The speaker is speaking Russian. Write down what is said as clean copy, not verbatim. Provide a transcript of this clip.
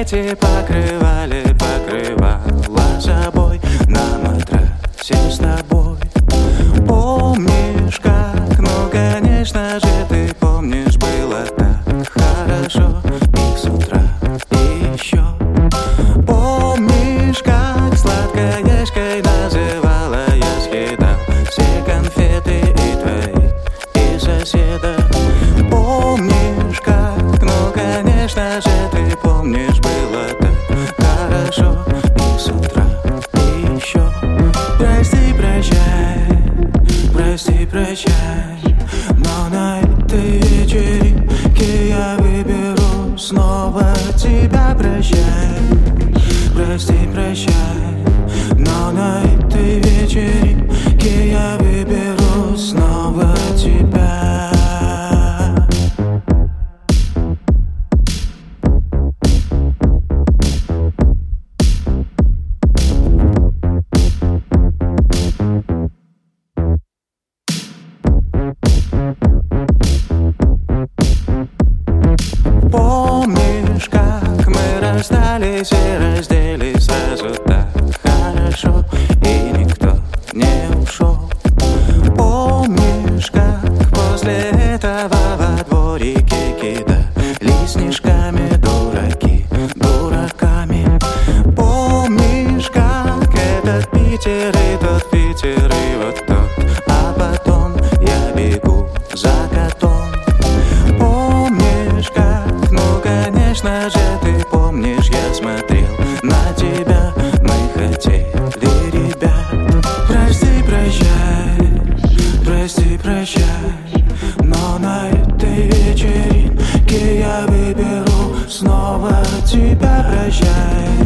конфетти покрывала собой на матрасе с тобой. Помнишь как? Ну конечно же ты помнишь, было так хорошо. И с утра еще помнишь как сладкоежкой называла я, съедал все конфеты и твои, и соседа. Помнишь как? Ну конечно же ты помнишь, было так хорошо. И с утра еще прости, прощай, прости, прощай, но на этой вечеринке я выберу снова тебя. Прощай, прости, прощай, но на этой вечеринке я выберу снова тебя. Помнишь, как мы расстались и разделись сразу так хорошо, и никто не ушел? Помнишь, как после этого во дворике кидались снежками дураки дураками? Помнишь, как этот Питер и тот Питер и вот тот, а потом я бегу за котом? Помнишь как? Ну конечно же ты помнишь, я смотрел на тебя, мы хотели ребят. Прости, прощай, прости, прощай, но на этой вечеринке я выберу снова тебя. Прощай,